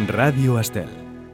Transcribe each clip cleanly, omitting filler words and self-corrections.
Ràdio Estel.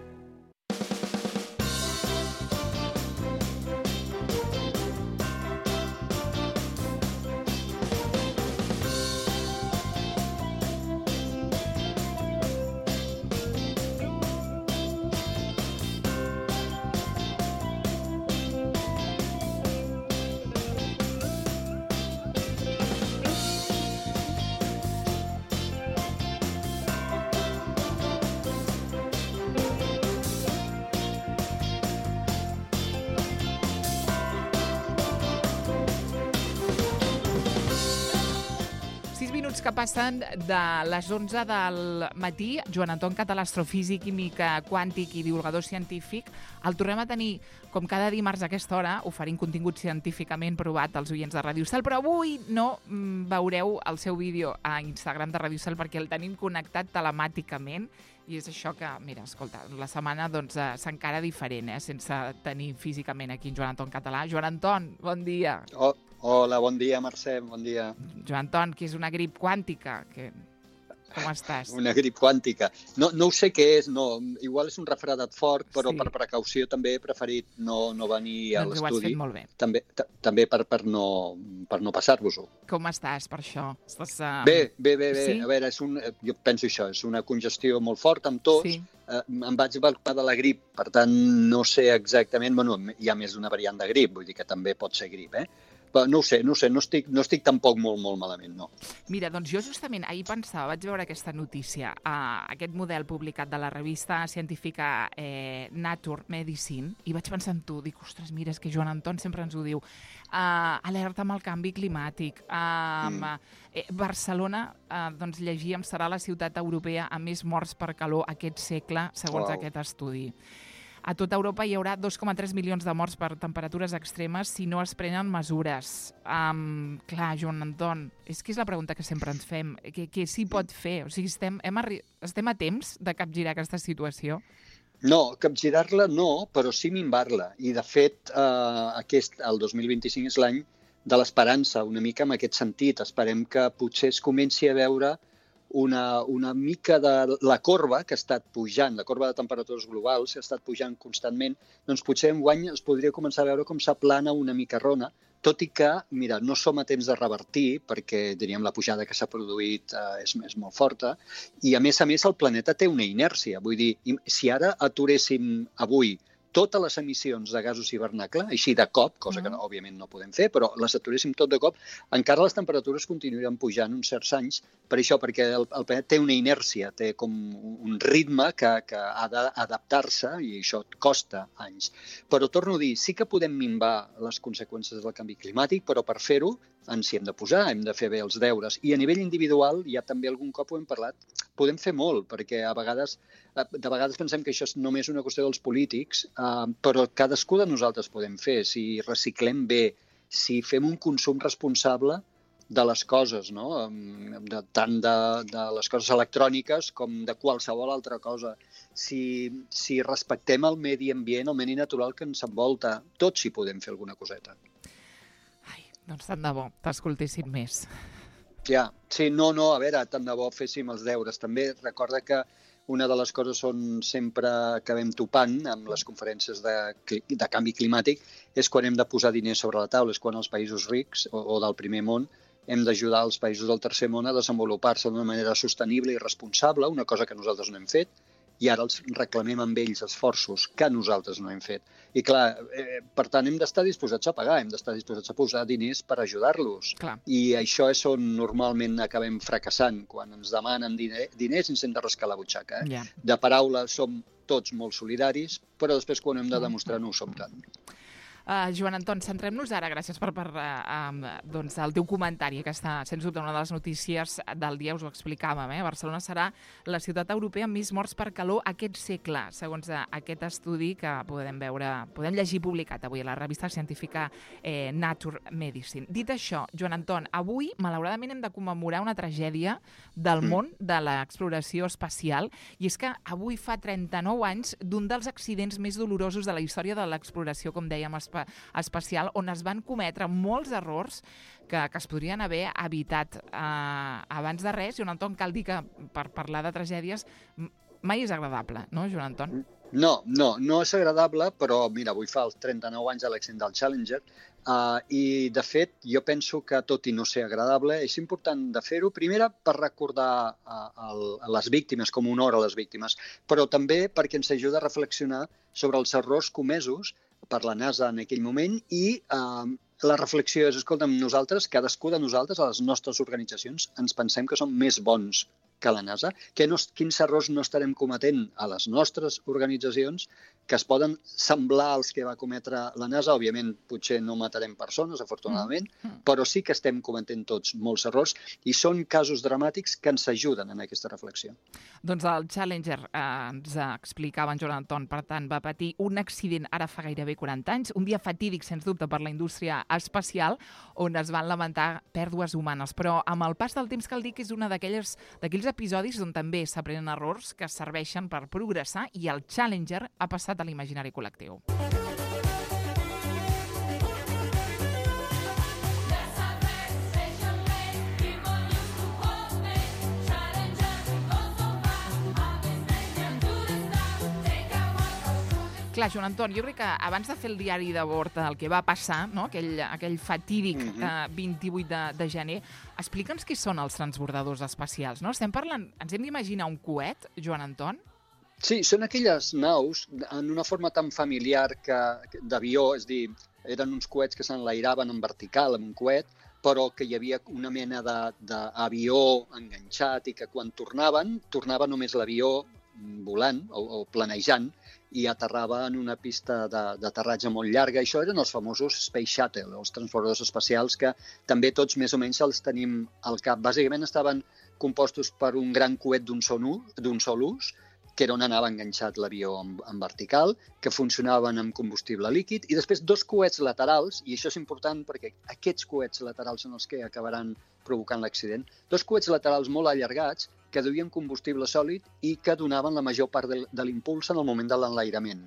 Que passen de les 11 del matí. Joan Anton Català, astrofísic, químic quàntic i divulgador científic. El tornem a tenir, com cada dimarts a aquesta hora, oferint contingut científicament provat als oients de Ràdio Estel, però avui no veureu el seu vídeo a Instagram de Ràdio Estel perquè el tenim connectat telemàticament i és això que, mira, escolta, la setmana doncs s'encara diferent, sense tenir físicament aquí en Joan Anton Català. Joan Anton, bon dia. Hola, bon dia, Mercè, bon dia. Joan Anton, que és una grip quàntica. Com estàs? Una grip quàntica. No ho sé què és, no. Igual és un refredat fort, però sí. Per precaució també he preferit no venir a l'estudi. Doncs ho has fet molt bé. També per no passar-vos-ho. Com estàs per això? Estàs, Bé. Sí? A veure, jo penso això, és una congestió molt forta amb tos. Sí. Em vaig vacunar de la grip, per tant no sé exactament, bueno, hi ha més d'una variant de grip, vull dir que també pot ser grip, Però no ho sé, no estic tampoc molt malament, no. Mira, doncs jo justament ahir pensava, vaig veure aquesta notícia, aquest model publicat de la revista científica Nature Medicine, i vaig pensar en tu, dic, ostres, mira, és que Joan Anton sempre ens ho diu, alerta amb el canvi climàtic. Barcelona, doncs llegíem, serà la ciutat europea amb més morts per calor aquest segle, segons aquest estudi. A tota Europa hi haurà 2,3 milions de morts per temperatures extremes si no es prenen mesures. Clar, Joan Anton, és que és la pregunta que sempre ens fem. Què s'hi pot fer? O sigui, estem a temps de capgirar aquesta situació? No, capgirar-la no, però sí minvar-la. I, de fet, el 2025 és l'any de l'esperança, una mica en aquest sentit. Esperem que potser es comenci a veure una mica de la corba que ha estat pujant, la corba de temperatures globals que ha estat pujant constantment, doncs potser enguany es podria començar a veure com s'aplana una mica rona, tot i que, mira, no som a temps de revertir, perquè, diríem, la pujada que s'ha produït és molt forta, i a més el planeta té una inèrcia. Vull dir, si ara aturéssim avui totes les emissions de gasos hivernacle, així de cop, cosa que òbviament no podem fer, però les aturéssim tot de cop, encara les temperatures continuaran pujant uns certs anys, perquè el planeta té una inèrcia, té com un ritme que ha d'adaptar-se i això costa anys. Però torno a dir, sí que podem minvar les conseqüències del canvi climàtic, però per fer-ho ens hi hem de posar, hem de fer bé els deures. I a nivell individual, ja també algun cop ho hem parlat, podem fer molt, perquè de vegades pensem que això és només una qüestió dels polítics, però cadascú de nosaltres podem fer. Si reciclem bé, si fem un consum responsable de les coses, no? Tant de les coses electròniques com de qualsevol altra cosa. Si respectem el medi ambient, el medi natural que ens envolta, tots hi podem fer alguna coseta. Doncs tant de bo, t'escoltéssim més. Ja, sí, a veure, tant de bo féssim els deures. També recorda que una de les coses on sempre acabem topant amb les conferències de canvi climàtic és quan hem de posar diners sobre la taula, és quan els països rics o del primer món hem d'ajudar els països del tercer món a desenvolupar-se d'una manera sostenible i responsable, una cosa que nosaltres no hem fet, i ara els reclamem amb ells esforços que nosaltres no hem fet. I clar, per tant, hem d'estar disposats a pagar, hem d'estar disposats a posar diners per ajudar-los. Clar. I això és on normalment acabem fracassant, quan ens demanen diners ens hem de rascar la butxaca. Ja. De paraula som tots molt solidaris, però després quan hem de demostrar no ho som tant. Joan Anton, centrem-nos ara, gràcies per el teu comentari, que està, sens dubte, una de les notícies del dia, us ho explicàvem, Barcelona serà la ciutat europea amb més morts per calor aquest segle, segons aquest estudi que podem llegir publicat avui a la revista científica Nature Medicine. Dit això, Joan Anton, avui, malauradament, hem de commemorar una tragèdia del món de l'exploració espacial, i és que avui fa 39 anys d'un dels accidents més dolorosos de la història de l'exploració, com dèiem, espacial, on es van cometre molts errors que es podrien haver evitat abans de res. I, Anton, cal dir que per parlar de tragèdies mai és agradable, no, Joan Anton? No és agradable, però mira, avui fa els 39 anys de l'accident del Challenger i, de fet, jo penso que, tot i no ser agradable, és important de fer-ho, primera, per recordar a les víctimes, com un honor a les víctimes, però també perquè ens ajuda a reflexionar sobre els errors comesos per la NASA en aquell moment i la reflexió és, escolta'm, nosaltres, cadascú de nosaltres, a les nostres organitzacions, ens pensem que som més bons que la NASA, quins errors no estarem cometent a les nostres organitzacions que es poden semblar als que va cometre la NASA. Òbviament, potser no matarem persones, afortunadament, però sí que estem cometent tots molts errors i són casos dramàtics que ens ajuden en aquesta reflexió. Doncs el Challenger, ens explicava en Joan Anton, per tant, va patir un accident ara fa gairebé 40 anys, un dia fatídic, sens dubte, per la indústria espacial, on es van lamentar pèrdues humanes. Però amb el pas del temps cal dir que és una d'aquells episodis on també s'aprenen errors que serveixen per progressar i el Challenger ha passat a l'imaginari col·lectiu. Clar, Joan Anton, jo crec que abans de fer el diari de bord del que va passar, no? aquell fatídic 28 de gener, explica'ns què són els transbordadors espacials. No? Estem parlant, ens hem d'imaginar un coet, Joan Anton? Sí, són aquelles naus en una forma tan familiar d'avió, és a dir, eren uns coets que s'enlairaven en vertical, amb un coet, però que hi havia una mena d'avió enganxat i que quan tornava només l'avió volant o planejant i aterrava en una pista d'aterratge molt llarga. Això eren els famosos Space Shuttle, els transbordadors espacials, que també tots més o menys els tenim al cap. Bàsicament estaven compostos per un gran coet d'un sol ús, que era on anava enganxat l'avió en vertical, que funcionaven amb combustible líquid, i després dos coets laterals, i això és important perquè aquests coets laterals són els que acabaran provocant l'accident, dos coets laterals molt allargats que duien combustible sòlid i que donaven la major part de l'impuls en el moment de l'enlairament.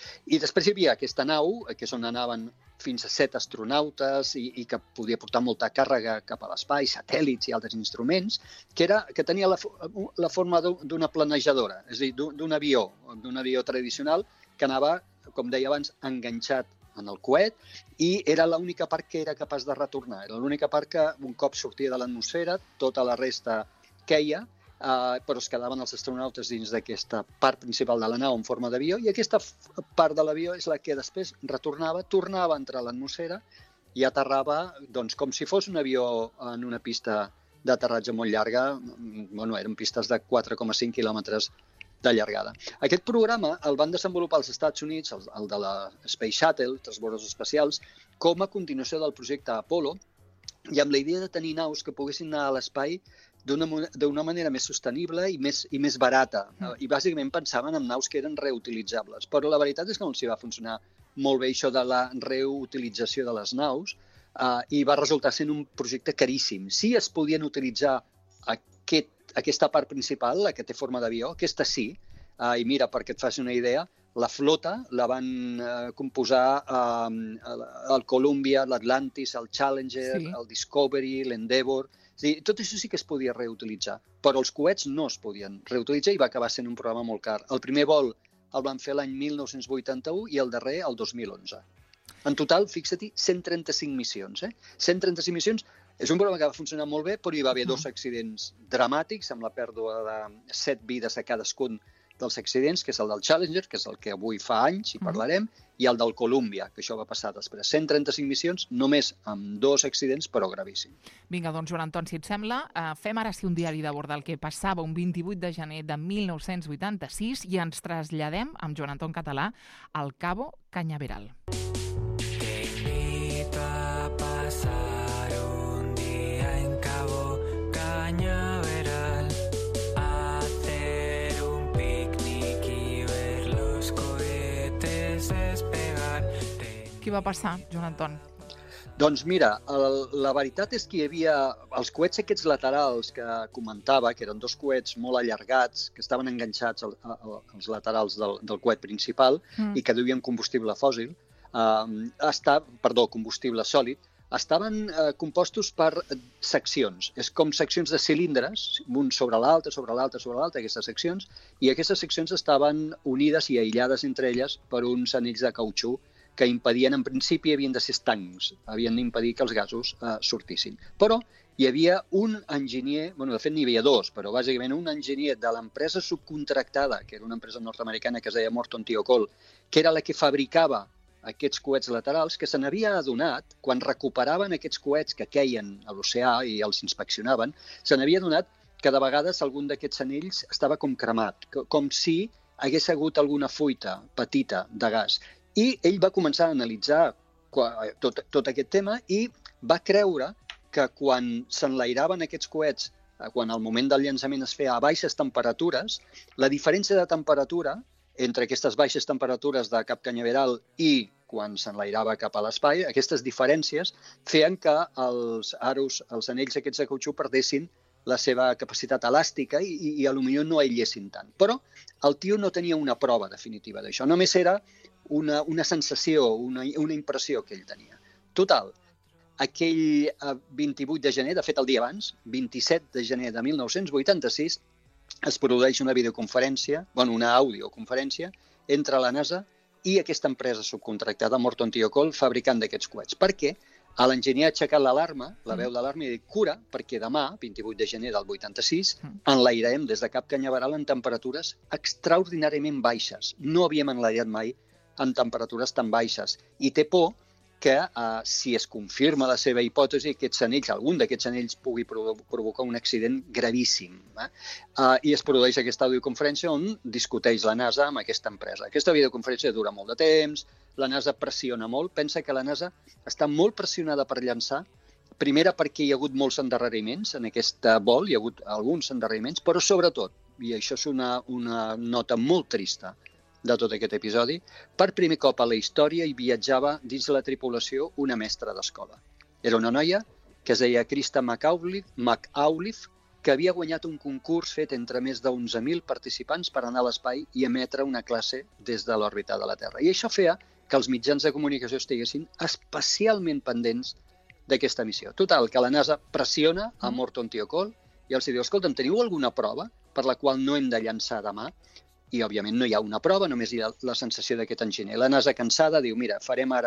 I després hi havia aquesta nau, que és on anaven fins a 7 astronautes i que podia portar molta càrrega cap a l'espai, satèl·lits i altres instruments, que tenia la forma d'una planejadora, és a dir, d'un avió tradicional que anava, com deia abans, enganxat en el coet i era l'única part que era capaç de retornar. Era l'única part que un cop sortia de l'atmosfera, tota la resta queia, però es quedaven els astronautes dins d'aquesta part principal de la nau en forma d'avió i aquesta part de l'avió és la que després tornava a entrar a l'atmosfera i aterrava com si fos un avió en una pista d'aterratge molt llarga. Eren pistes de 4,5 quilòmetres de llargada. Aquest programa el van desenvolupar als Estats Units, el de la Space Shuttle, transbordadors espacials, com a continuació del projecte Apollo i amb la idea de tenir naus que poguessin anar a l'espai d'una manera més sostenible i més barata. I bàsicament pensaven en naus que eren reutilitzables. Però la veritat és que no els va funcionar molt bé això de la reutilització de les naus i va resultar sent un projecte caríssim. Sí es podien utilitzar aquesta part principal, la que té forma d'avió, aquesta sí. I mira, perquè et faci una idea, la flota la van composar el Columbia, l'Atlantis, el Challenger, el Discovery, l'Endeavour. Tot això sí que es podia reutilitzar, però els coets no es podien reutilitzar i va acabar sent un programa molt car. El primer vol el van fer l'any 1981 i el darrer el 2011. En total, fixa-t'hi, 135 missions. 135 missions. És un programa que va funcionar molt bé, però hi va haver 2 accidents dramàtics, amb la pèrdua de 7 vides a cadascun dels accidents, que és el del Challenger, que és el que avui fa anys, i parlarem, i el del Columbia, que això va passar després. 135 missions, només amb 2 accidents, però gravíssim. Vinga, doncs, Joan Anton, si et sembla, fem ara sí un diari de bord del que passava un 28 de gener de 1986 i ens traslladem amb Joan Anton Català al Cabo Cañaveral. Què va passar, Joan Anton? Doncs mira, la veritat és que hi havia els coets aquests laterals que comentava, que eren 2 coets molt allargats, que estaven enganxats als laterals del coet principal i que duien combustible fòssil, combustible sòlid, estaven compostos per seccions. És com seccions de cilindres, un sobre l'altre, aquestes seccions, i aquestes seccions estaven unides i aïllades entre elles per uns anells de cautxú que impedien, en principi, havien de ser estancs, havien d'impedir que els gasos sortissin. Però hi havia un enginyer, de fet n'hi havia dos, però bàsicament un enginyer de l'empresa subcontractada, que era una empresa nord-americana que es deia Morton Thiokol, que era la que fabricava aquests coets laterals, que se n'havia adonat, quan recuperaven aquests coets que queien a l'oceà i els inspeccionaven, se n'havia adonat que de vegades algun d'aquests anells estava com cremat, com si hagués hagut alguna fuita petita de gas. I ell va començar a analitzar tot aquest tema i va creure que quan s'enlairaven aquests coets, quan al moment del llançament es feia a baixes temperatures, la diferència de temperatura entre aquestes baixes temperatures de cap canyaveral i quan s'enlairava cap a l'espai, aquestes diferències feien que els anells aquests de cautxú perdessin la seva capacitat elàstica i potser no aïllessin tant. Però el tio no tenia una prova definitiva d'això, només era una sensació, una impressió que ell tenia. Total, aquell 28 de gener, de fet el dia abans, 27 de gener de 1986, es produeix una videoconferència, una audioconferència, entre la NASA i aquesta empresa subcontractada, Morton Thiokol, fabricant d'aquests coets. Perquè l'enginyer ha aixecat l'alarma, la veu d'alarma, i ha dit, cura, perquè demà, 28 de gener del 86, enlairem des de Cap Canyaveral en temperatures extraordinàriament baixes. No havíem enlairat mai en temperatures tan baixes. I té por que, si es confirma la seva hipòtesi, algun d'aquests anells pugui provocar un accident gravíssim. I es produeix aquesta audioconferència on discuteix la NASA amb aquesta empresa. Aquesta videoconferència dura molt de temps, la NASA pressiona molt, pensa que la NASA està molt pressionada per llançar, primera perquè hi ha hagut molts endarreriments en aquest vol, hi ha hagut alguns endarreriments, però sobretot, i això és una nota molt trista de tot aquest episodi, per primer cop a la història hi viatjava dins la tripulació una mestra d'escola. Era una noia que es deia Krista McAuliffe, que havia guanyat un concurs fet entre més de 11.000 participants per anar a l'espai i emetre una classe des de l'òrbita de la Terra. I això feia que els mitjans de comunicació estiguessin especialment pendents d'aquesta missió. Total, que la NASA pressiona a Morton Thiokol i els diu, escolta'm, teniu alguna prova per la qual no hem de llançar demà? I, òbviament, no hi ha una prova, només hi ha la sensació d'aquest enginyer. La NASA, cansada, diu, mira,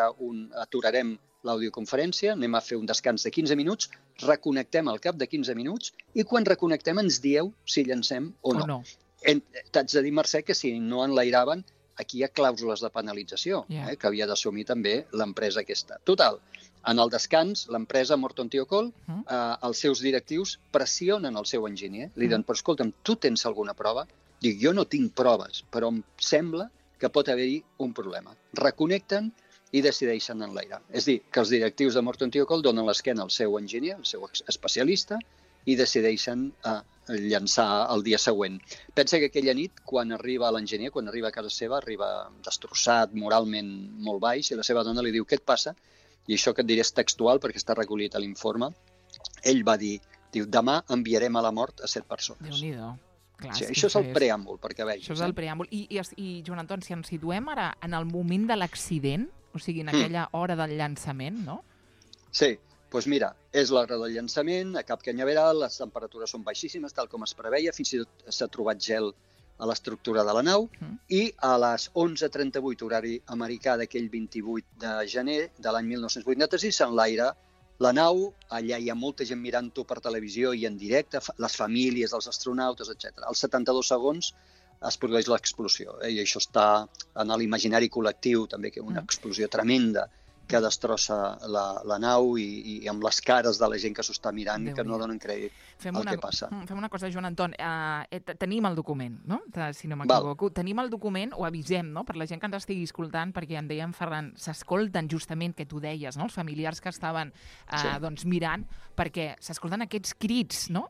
aturarem l'audioconferència, anem a fer un descans de 15 minuts, reconnectem al cap de 15 minuts i quan reconnectem ens dieu si llancem o no. T'haig de dir, Mercè, que si no enlairaven, aquí hi ha clàusules de penalització, que havia d'assumir també l'empresa aquesta. Total, en el descans, l'empresa Morton Thiokol, els seus directius pressionen el seu enginyer, li diuen, però escolta'm, tu tens alguna prova? Dic, jo no tinc proves, però em sembla que pot haver-hi un problema. Reconnecten i decideixen enlairar. És a dir, que els directius de Morton Thiokol donen l'esquena al seu enginyer, al seu especialista, i decideixen llançar el dia següent. Pensa que aquella nit, quan arriba l'enginyer, quan arriba a casa seva, arriba destrossat, moralment molt baix, i la seva dona li diu, què et passa? I això que et diré és textual, perquè està recollit a l'informe. Ell va dir, demà enviarem a la mort a 7 persones. Déu-n'hi-do. Clar, sí, això és el preàmbul, perquè vegis. Això és el preàmbul. I Joan Anton, si ens situem ara en el moment de l'accident, o sigui, en aquella hora del llançament, no? Sí, doncs mira, és l'hora del llançament, a Cap Canyaveral, les temperatures són baixíssimes, tal com es preveia, fins i tot s'ha trobat gel a l'estructura de la nau, i a les 11:38, horari americà d'aquell 28 de gener de l'any 1986, s'enlaira la nau, allà hi ha molta gent mirant-ho per televisió i en directe, les famílies dels astronautes, etc. Als 72 segons es produeix l'explosió, i això està en l'imaginari col·lectiu, també, que una explosió tremenda que destrossa la nau i amb les cares de la gent que s'ho està mirant que no donen crèdit al que passa. Fem una cosa, Joan Anton, tenim el document, no? Si no m'equivoco. Tenim el document, ho avisem, no? Per la gent que ens estigui escoltant, perquè en deia en Ferran, s'escolten justament, que tu deies, no? Els familiars que estaven mirant, perquè s'escolten aquests crits, no?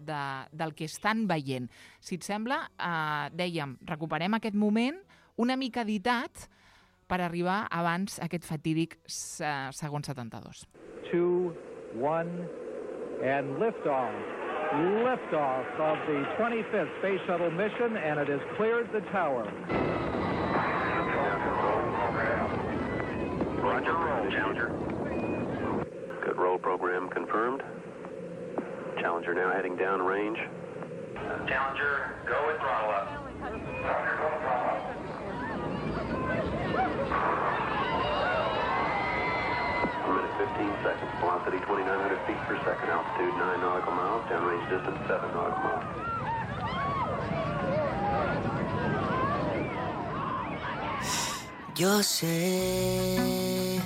Del que estan veient. Si et sembla, dèiem, recuperem aquest moment una mica editat per arribar abans a aquest fatídic segon 72. 2, 1, and liftoff. Liftoff of the 25th Space Shuttle mission, and it has cleared the tower. Roger, roll, Challenger. Roll program confirmed. Challenger now heading downrange. Challenger, go with throttle up. Challenger, go with throttle up. 1 minute 15 seconds. Velocity 2,900 feet per second. Altitude 9 nautical miles. Downrange distance 7 nautical miles. Yo sé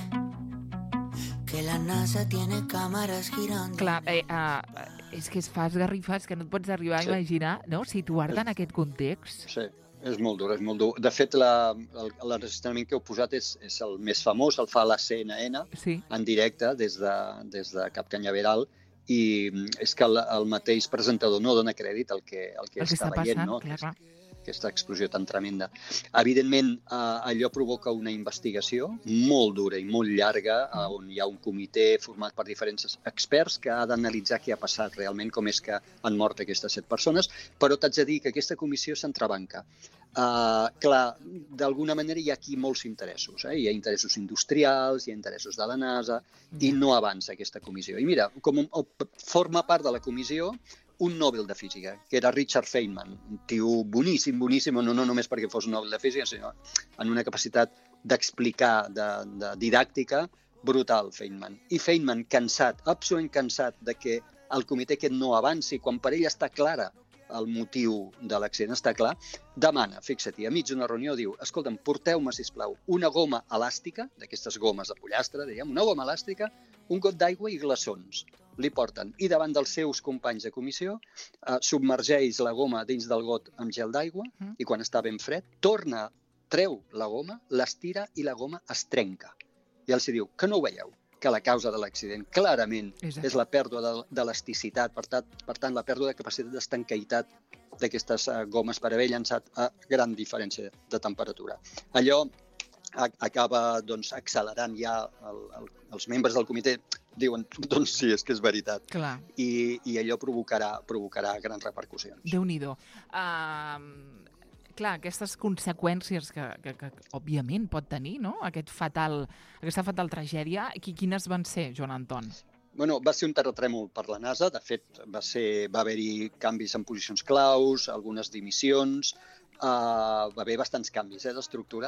que la NASA tiene cámaras girando. Clar, és que es fa esgarrifar, que no et pots arribar a imaginar, no?, situar-te en aquest context. Sí, és molt dur, és molt dur. De fet, l'enregistrament que heu posat és el més famós, el fa la CNN en directe des de Cap Canyaveral, i és que el mateix presentador no dona crèdit al que està veient, no? Clar. Aquesta explosió tan tremenda. Evidentment, allò provoca una investigació molt dura i molt llarga, on hi ha un comitè format per diferents experts que ha d'analitzar què ha passat realment, com és que han mort aquestes 7 persones, però t'haig de dir que aquesta comissió s'entrebanca. Clar, d'alguna manera hi ha aquí molts interessos. Hi ha interessos industrials, hi ha interessos de la NASA, i no avança aquesta comissió. I mira, com forma part de la comissió un Nobel de Física, que era Richard Feynman, un tio boníssim, no només perquè fos un Nobel de Física, sinó en una capacitat d'explicar, de didàctica, brutal, Feynman. I Feynman, cansat, absolutament cansat de que el comitè aquest no avanci, quan per ell està clara el motiu de l'accident, està clar, demana, fixa-t'hi, a mig d'una reunió, diu, escolta'm, porteu-me, sisplau, una goma elàstica, d'aquestes gomes de pollastre, diguem, una goma elàstica, un got d'aigua i glaçons. Li porten, i davant dels seus companys de comissió, submergeix la goma dins del got amb gel d'aigua, i quan està ben fred, treu la goma, l'estira i la goma es trenca. I els diu, que no ho veieu? Que la causa de l'accident clarament és la pèrdua d'elasticitat, per tant, la pèrdua de capacitat d'estanqueïtat d'aquestes gomes per haver llançat a gran diferència de temperatura. Allò acaba accelerant ja els membres del comitè, diuen, doncs sí, és que és veritat. Clar. I allò provocarà grans repercussions. Déu-n'hi-do. Clar, aquestes conseqüències que òbviament pot tenir, no?, aquesta fatal tragèdia, quines van ser, Joan Anton? Bueno, va ser un terratrèmol per la NASA. De fet, va haver-hi canvis en posicions claus, algunes dimissions, va haver bastants canvis d'estructura.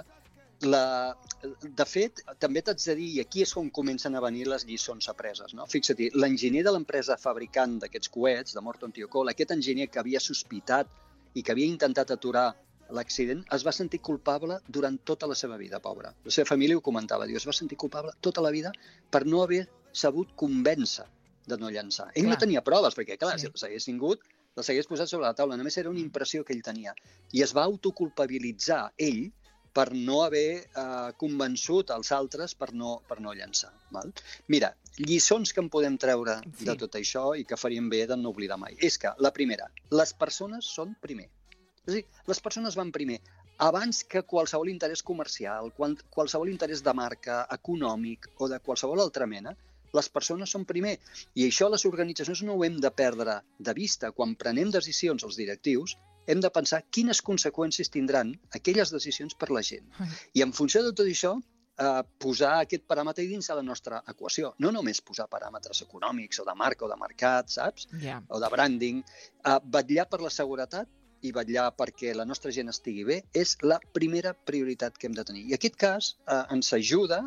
De fet, també t'haig de dir, i aquí és on comencen a venir les lliçons apreses, no? Fixa-t'hi, l'enginyer de l'empresa fabricant d'aquests coets, de Morton Thiokol, aquest enginyer que havia sospitat i que havia intentat aturar l'accident, es va sentir culpable durant tota la seva vida, pobre. La seva família ho comentava, diu, es va sentir culpable tota la vida per no haver sabut convèncer de no llançar. Ell no tenia proves, perquè, clar, si s'hagués tingut, les hagués posat sobre la taula. Només era una impressió que ell tenia. I es va autoculpabilitzar ell per no haver convençut els altres per no llançar. Val? Mira, lliçons que en podem treure de tot això i que faríem bé de no oblidar mai. És que, la primera, les persones són primer. És a dir, les persones van primer. Abans que qualsevol interès comercial, qualsevol interès de marca, econòmic o de qualsevol altra mena, les persones són primer. I això les organitzacions no ho hem de perdre de vista. Quan prenem decisions els directius, hem de pensar quines conseqüències tindran aquelles decisions per la gent. I en funció de tot això, posar aquest paràmetre dins de la nostra equació. No només posar paràmetres econòmics o de marca o de mercat, saps? O de branding. Vetllar per la seguretat i vetllar perquè la nostra gent estigui bé és la primera prioritat que hem de tenir. I aquest cas ens ajuda,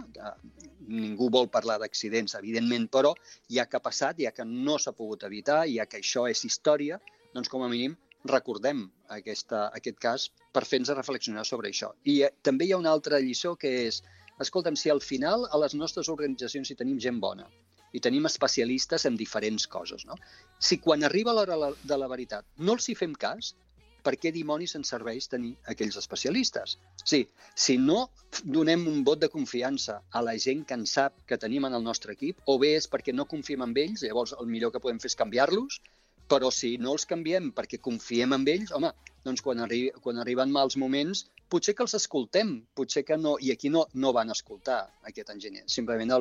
ningú vol parlar d'accidents, evidentment, però ja que ha passat, ja que no s'ha pogut evitar, ja que això és història, doncs com a mínim recordem aquest cas per fer-nos reflexionar sobre això. I també hi ha una altra lliçó que és, escolta'm, si al final a les nostres organitzacions hi tenim gent bona i tenim especialistes en diferents coses, no? Si quan arriba l'hora de la veritat no els hi fem cas, per què dimonis ens serveix tenir aquells especialistes? Sí, si no donem un vot de confiança a la gent que en sap que tenim en el nostre equip, o bé és perquè no confiem en ells, llavors el millor que podem fer és canviar-los, però si no els canviem perquè confiem en ells, home, doncs quan arriben mals moments, potser que els escoltem, potser que no, i aquí no van escoltar aquest enginyer, simplement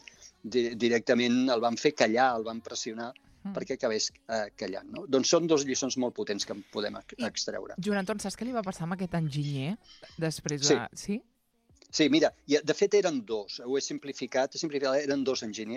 directament el van fer callar, el van pressionar perquè acabés callant. No? Doncs són dues lliçons molt potents que en podem extreure. Joan Anton, saps què li va passar amb aquest enginyer després de... Sí, mira, de fet eren dos, ho he simplificat, eren dos enginyers.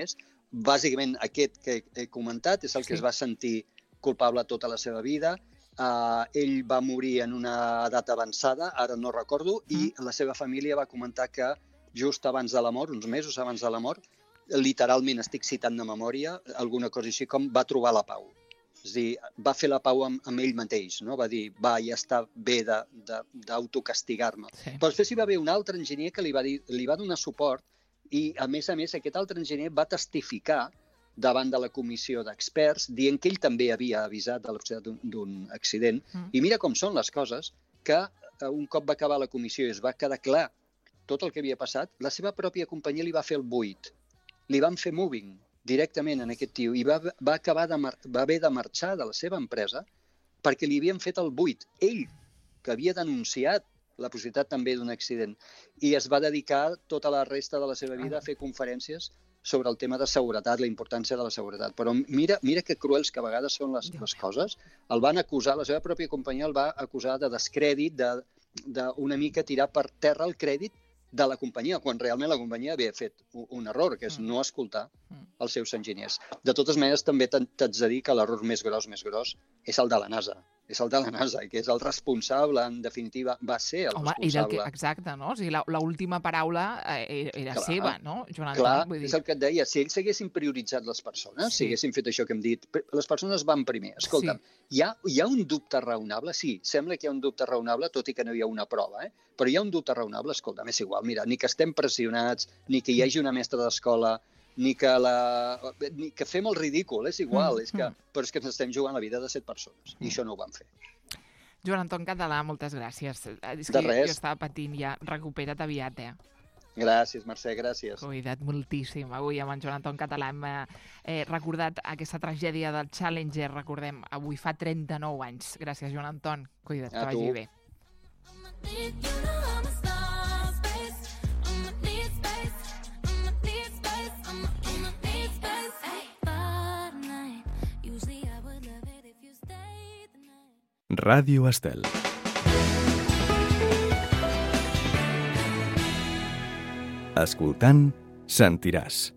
bàsicament aquest que he comentat és el que Sí. es va sentir culpable tota la seva vida. Ell va morir en una edat avançada, ara no recordo, i la seva família va comentar que just abans de la mort, uns mesos abans de la mort, literalment estic citant de memòria, alguna cosa així com va trobar la pau. És a dir, va fer la pau amb ell mateix, no? Va dir, va, ja està bé d'autocastigar-me. Sí. Però després hi va haver un altre enginyer que li va donar suport i, a més, aquest altre enginyer va testificar davant de la comissió d'experts, dient que ell també havia avisat de la possibilitat d'un accident. I mira com són les coses, que un cop va acabar la comissió i es va quedar clar tot el que havia passat, la seva pròpia companyia li va fer el buit. Li van fer moving directament en aquest tio i va haver de marxar de la seva empresa perquè li havien fet el buit. Ell, que havia denunciat la possibilitat també d'un accident, i es va dedicar tota la resta de la seva vida a fer conferències sobre el tema de seguretat, la importància de la seguretat. Però mira que cruels que a vegades són les coses. El van acusar, la seva pròpia companyia el va acusar de descrèdit, d'una mica tirar per terra el crèdit de la companyia, quan realment la companyia havia fet un error, que és no escoltar els seus enginyers. De totes maneres, també t'haig de dir que l'error més gros és el de la NASA. És el de la NASA, que és el responsable, en definitiva, va ser el responsable. Exacte, no? O sigui, l'última paraula era seva, no, Joan Anton? Clar, és el que et deia. Si ells haguessin prioritzat les persones, si haguessin fet això que hem dit, les persones van primer. Escolta'm, hi ha un dubte raonable? Sí, sembla que hi ha un dubte raonable, tot i que no hi ha una prova, però hi ha un dubte raonable, escolta'm, és igual. Mira, ni que estem pressionats, ni que hi hagi una mestra d'escola, ni que fem el ridícul, és igual, però és que ens estem jugant la vida de 7 persones, i això no ho vam fer. Joan Anton Català, moltes gràcies. És de que res. Jo estava patint ja. Recupera't aviat, Gràcies, Mercè, gràcies. Cuida't moltíssim. Avui amb en Joan Anton Català hem recordat aquesta tragèdia del Challenger, recordem, avui fa 39 anys. Gràcies, Joan Anton. Cuida't, que vagi bé. Ràdio Estel. Escoltant, sentiràs.